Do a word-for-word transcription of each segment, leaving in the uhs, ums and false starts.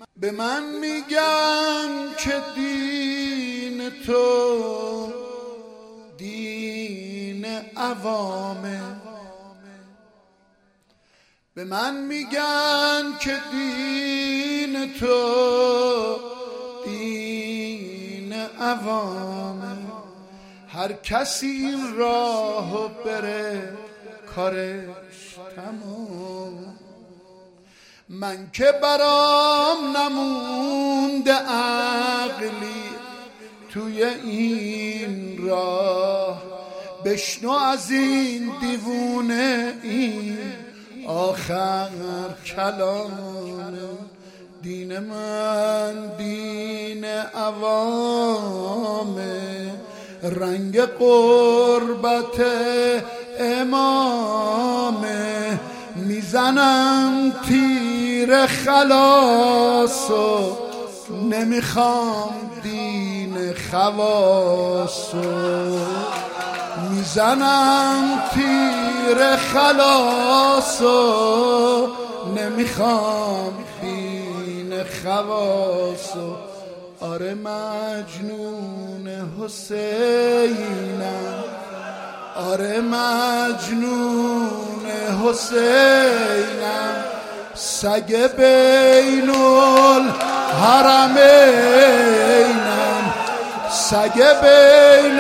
به من میگن که دین تو دین عوامه، به من میگن که دین تو دین عوامه. هر کسی این راهو بره کارش تمام. من که برام نمونده عقلی توی این راه، بشنو از این دیوونه این آخر کلام. دین من دین عوامه، رنگ قربت امامه. میزنم تیر خلاصو، نمیخوام دین خواصو. میزنم تیر خلاصو، نمیخوام دین خواصو. آره مجنون حسینم، آره مجنون حسینم. سگ بین الحرمینم، سگ بین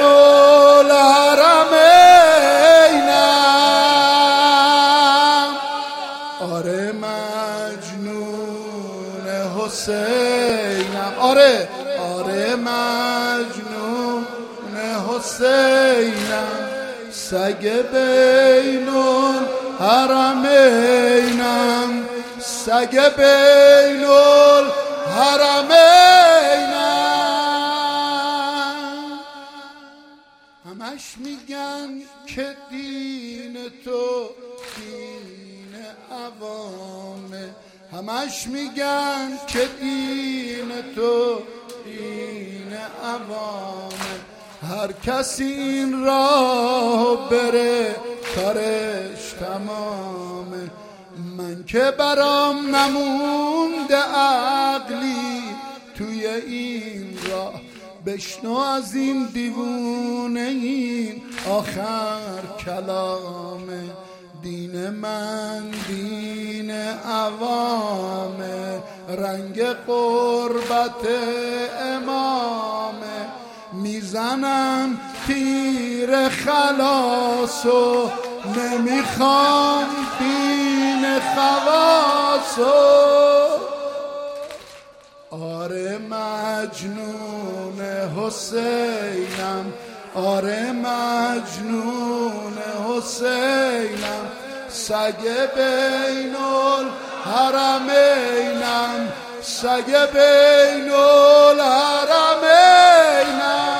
الحرمینم. آره مجنون حسینم، آره آره مجنون حسینم. سگ بین الحرمینم، سگ بین الحرمینم. همش میگن که دین تو دین عوامه، همش میگن که دین تو دین عوامه. هر کسی این راه بره کارش تمامه. من که برام نمونده عقلی توی این راه، بشنو از این دیوونه این آخر کلامه. دین من دین عوامه، رنگ قربت امامه. میزنم تیر خلاصو، نمیخوام دین خواصو. آره مجنون حسینم، آره مجنون حسینم. سگ بین الحرمینم، سگ بین الحرمینم.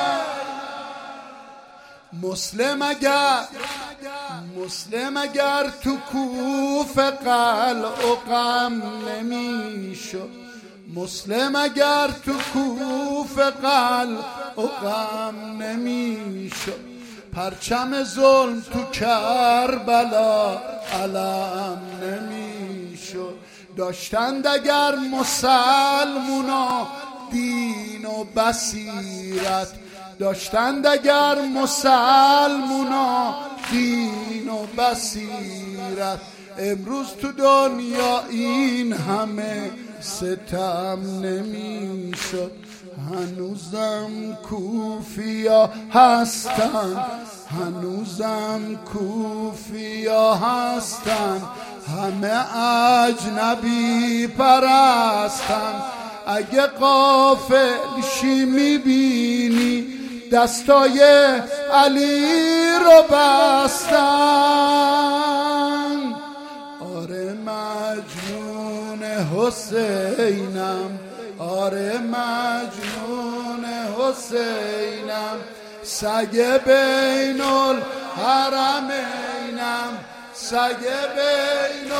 مسلم اگر مسلم اگر تو کوفه قلع و غم نمیشد، مسلم اگر تو کوفه قلع و غم نمیشد، پرچم ظلم تو کربلا علم نمیشد. داشتند اگر مسلمونا دین و بصیرت، داشتند اگر مسلمونا دین و بصیرت، امروز تو دنیا این همه ستم نمیشد. هنوزم کوفیا هستن، هنوزم کوفیا هستن، همه اجنبی پرستن. اگه غافل شی میبینی دستای علی رو بستن. آره مجنون حسینم، آره مجنون حسینم. سگ بین الحرمینم، سگ بین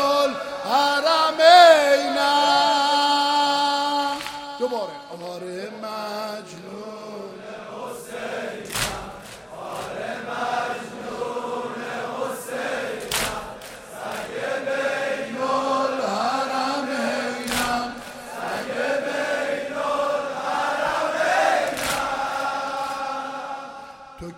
الحرمینم. دوباره آره مجنون حسینم، آره مجنون حسینم. سگ بین الحرمینم، سگ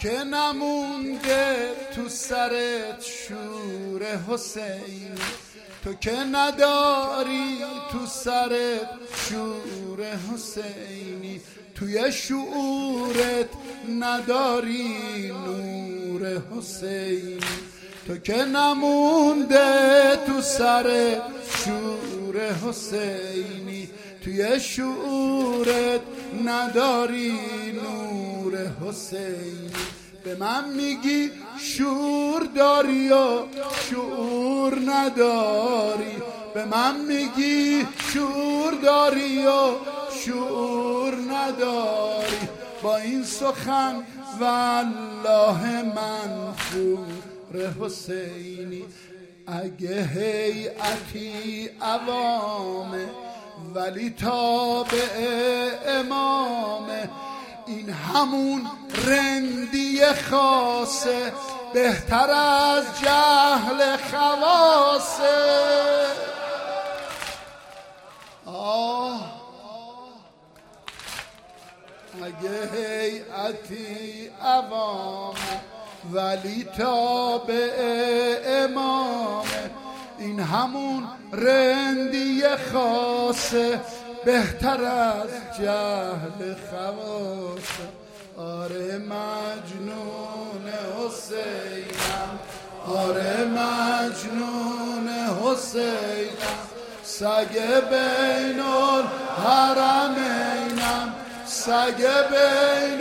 که نمونده تو سرت شور حسین، تو که نداری تو سرت شور حسینی، توی شعورت نداری نور حسینی، تو که نمونده تو سرت شور حسینی، توی شعورت نداری نور حسینی. به من میگی شعور داری و شعور نداری، به من میگی شعور داری و شعور نداری، با این سخن والله منفور حسینی. اگه هیئتی عوامه ولی تابع امامه، این همون رندی خاصه بهتر از جهل خواصه. آه اگه هیئتی عوامه ولی تابع امامه، این همون رندی خاصه بهتر از جهل خواصه. آره مجنون حسینم، آره مجنون حسینم، سگ بین الحرمینم، سگ بین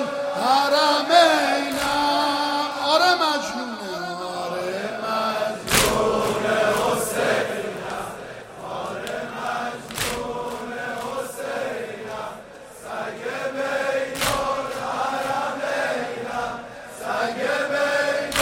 الحرمینم. آره مجنونه، آره مجنون حسینم، آره مجنون حسینم، سگ بین الحرمینم، سگ بین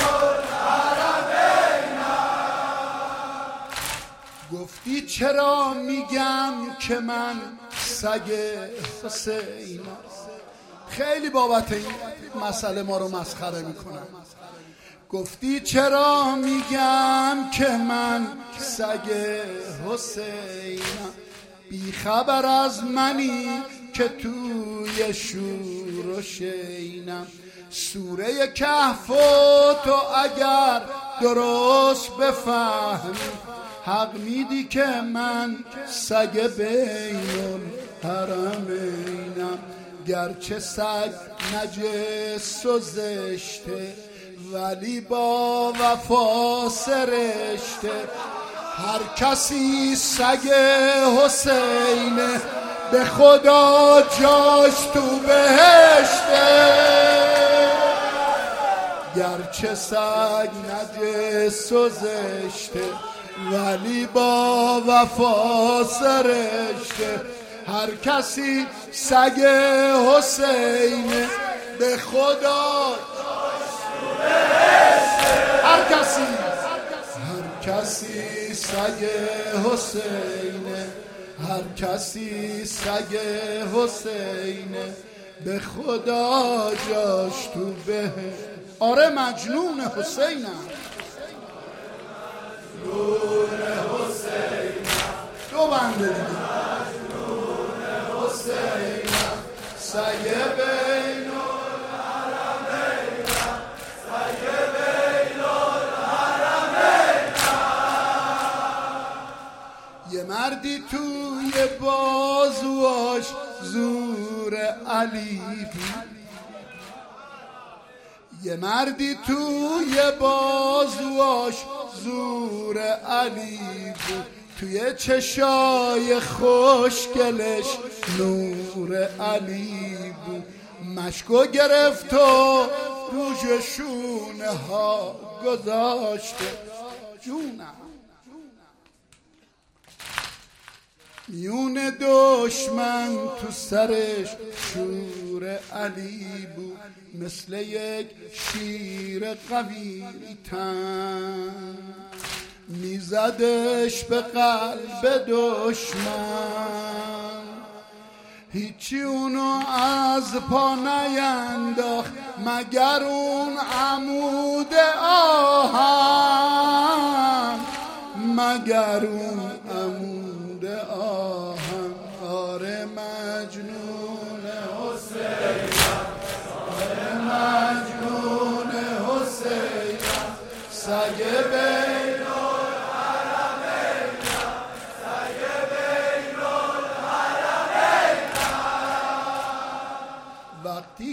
الحرمینم. گفتی چرا میگم که من سگ حسینم؟ خیلی بابت این مسئله ما رو مسخره میکنن. گفتی چرا میگم که من سگ حسینم؟ بی خبر از منی که توی شور و شینم. سوره کهف تو اگر درست بفهمی، حق میدی که من سگ بین الحرمینم. گرچه سگ نجس و زشته ولی با وفا سرشته. هر کسی سگ حسینه به خدا جاش تو بهشته. گرچه سگ نجس و زشته ولی با وفا سرشته. هر کسی سگ حسینه به خدا، هر کسی هر کسی سگ حسینه، هر کسی سگ حسینه به خدا جاش تو بهشت. آره مجنون حسینم، مجنون حسینم. دو بنده دیگه. مجنون حسینم، سگ بین الحرمینم، سگ بین الحرمینم. یه مردی توی بازواش زور علی بود، یه مردی توی بازواش زور علی بود، توی چشای خوشگلش نور علی بود. مشکو گرفت و روش شونه ها گذاشته. جونم میون دشمن تو سرش شور علی بود، مثل یک شیر قوی تن میزدش به قلب دشمن. هیچی اونو از پا نینداخت مگر اون عمود آهن، مگر اون عمود آهن. آره مجنون حسینم، آره مجنون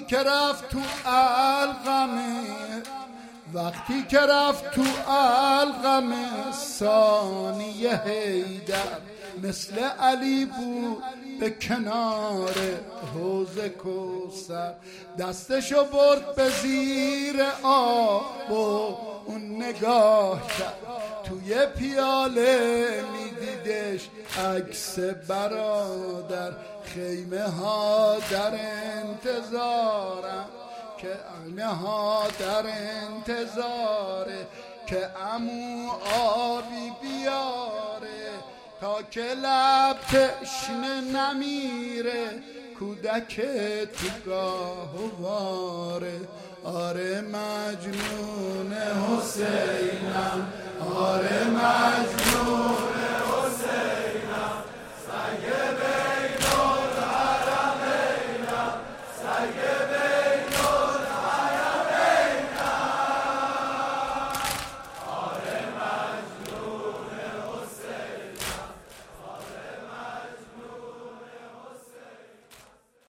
که رفت تو القمه وقتی که رفت تو القمه ثانی حیدر مثل علی بود به کنار حوض کوثر دستشو برد به زیر آب و اون نگاه کرد توی پیاله میدیدش عکس برادر خیمه ها در انتظارم که خیمه ها در انتظاره که عمو آبی بیاره تا که لب تشنه نمیره کودک تو گاهواره آره مجنون حسین